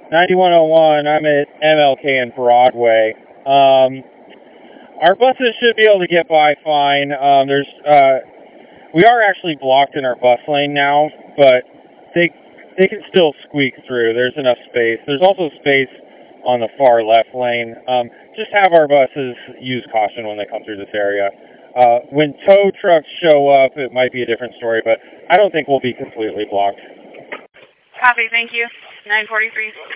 9101, I'm at MLK and Broadway. Our buses should be able to get by fine. We are actually blocked in our bus lane now, but they can still squeak through. There's enough space. There's also space on the far left lane. Just have our buses use caution when they come through this area. When tow trucks show up, it might be a different story, but I don't think we'll be completely blocked. Copy, thank you. 943.